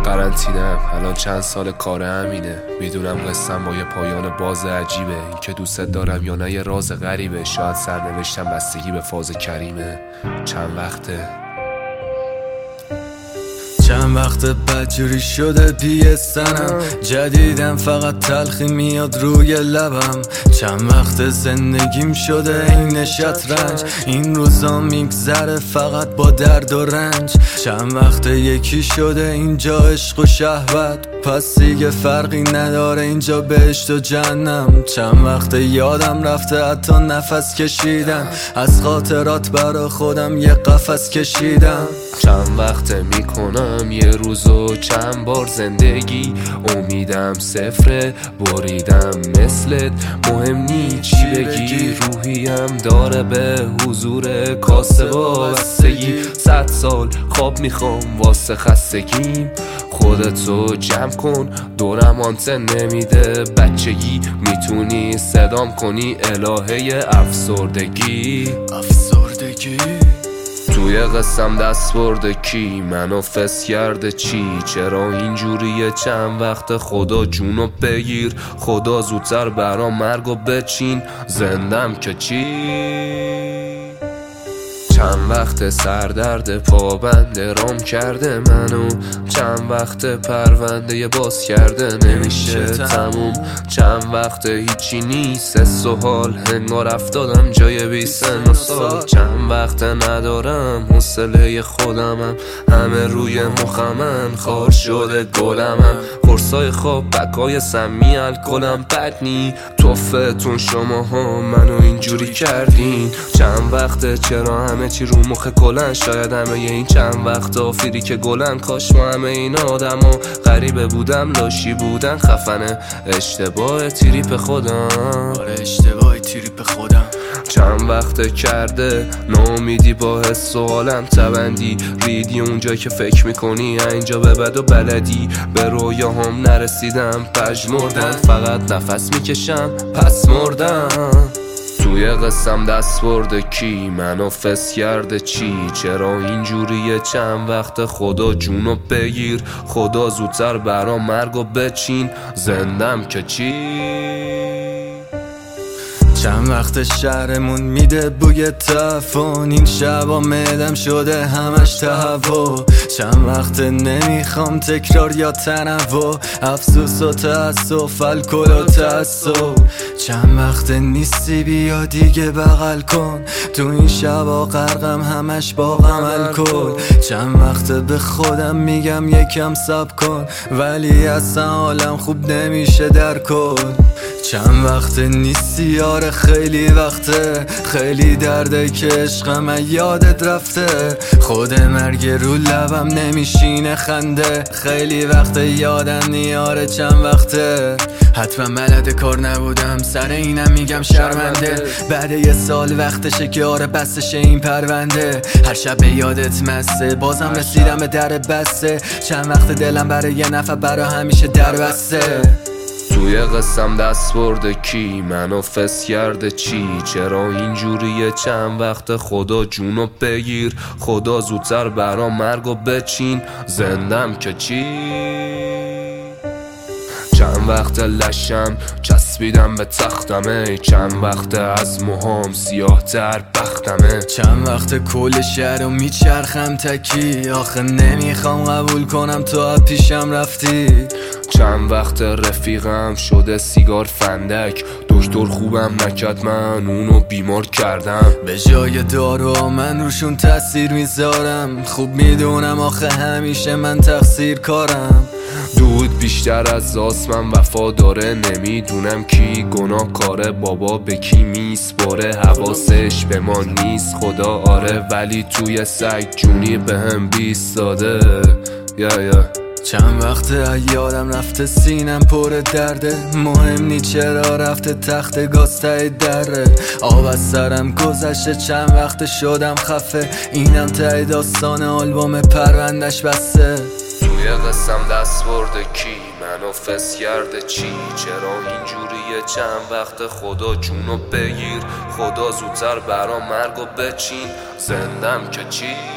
قرنطینه‌ام الان چند سال کار همینه. میدونم قصه‌م با یه پایان باز عجیبه. این که دوست دارم یا نه یه راز غریبه. شاید سرنوشتم بستگی به فاز کریمه. چند وقت بدجوری شده پیستنم. جدیدم فقط تلخی میاد روی لبم. چند وقت زندگیم شده این شطرنج. این روزا میگذره فقط با درد و رنج. چند وقت یکی شده اینجا عشق و شهوت. پس دیگه فرقی نداره اینجا بهشت و جهنم. چند وقت یادم رفته حتی نفس کشیدن. از خاطرات برا خودم یه قفس کشیدم. چند وقت میکنم یه روزو چند بار زندگی. امیدم صفره بریدم مثلت. مهم نی چی بگی روحیم داره به حضور کاسه وابستگی. 100 سال خواب میخوام واسه خستگیم. خودتو جمع کن دورم آنتن نمیده بچگی. میتونی صدام کنی الهه افسردگی. توی قسم دست برده کی منو فس کرده چی؟ چرا اینجوریه چند وقت خدا جونو بگیر. خدا زودتر برا مرگو بچین. زندم که چی؟ چند وقت سردرد پابنده رام کرده منو. چند وقت پرونده باز کرده نمیشه تموم. چند وقت هیچی نیست حس و حال. انگار افتادم جای بی سن و سال. چند وقت ندارم حوصله خودمم. همه روی مخمن خار شده گلمم. قرصای خواب بکای سمی الکلم بدنی. توفتون شماها منو اینجوری کردین. چند وقت چرا همه چی رو مخ کلن. شاید همه این چند وقت آفیری که گلن. کاش ما همه این آدم ها غریبه بودم لاشی بودن خفنه. اشتباه تریپ خودم. اشتباه تریپ خودم. چند وقت کرده ناامیدی با حس و حالم تبندی. ریدی اونجا که فکر میکنی اینجا به بد و بلدی. به رویاهم نرسیدم پژمردم. فقط نفس میکشم پس مردم. توی قسم دست برده کی منو فس کرده چی؟ چرا اینجوریه چند وقت خدا جونو بگیر. خدا زودتر برا مرگو بچین. زندم که چی؟ چند وقت شهرمون میده بوی تفون. این شبا معدم شده همش تهوع. چند وقت نمیخوام تکرار یا تنوع. افسوس و تأسف الکل و تعصب. چند وقت نیستی بیا دیگه بغل کن. تو این شبا غرقم همش با غم الکل. چند وقت به خودم میگم یکم صبر کن. ولی اصلا حالم خوب نمیشه در کل. چند وقت نیستی آره خیلی وقته. خیلی درده که عشقم یادت رفته. خود مرگ رو لبم نمیشینه خنده. خیلی وقت یادم نیاره چند وقته. حتما بلد کار نبودم سر اینم میگم شرمنده. بعد یه سال وقتشه که آره بستشه این پرونده. هر شب به یادت مسته بازم رسیدم به در بسته. چند وقت دلم برای یه نفر برای همیشه در بسته. توی قسم دست برده کی منو فس کرده چی؟ چرا اینجوریه چند وقت خدا جونو بگیر. خدا زودتر برا مرگو بچین. زندم که چی؟ چند وقت لشم چسبیدم به تختمه. چند وقت از موهام سیاه تر بختمه. چند وقت کل شهر رو میچرخم تکی. آخه نمیخوام قبول کنم تو پیشم رفتی. چند وقت رفیقم شده سیگار فندک. دکتر خوبم نکرد من اونو بیمار کردم. به جای دارو من روشون تاثیر میذارم. خوب میدونم آخه همیشه من تقصیر کارم. دود بیشتر از آسمن وفا داره. نمیدونم کی گناه کاره. بابا به کی میسپاره حواسش به ما نیست خدا آره. ولی توی سگ جونی به هم بیستاده. چند وقت یادم رفته سینم پر درده. مهم نی چرا رفته تخت گاز ته دره. آب از سرم گذشته چند وقت شدم خفه. اینم ته داستان آلبوم پروندش بسته. توی قسم دست برده کی منو فس کرده چی؟ چرا اینجوریه چند وقت خدا جونو بگیر. خدا زودتر برا مرگو بچین. زندم که چی؟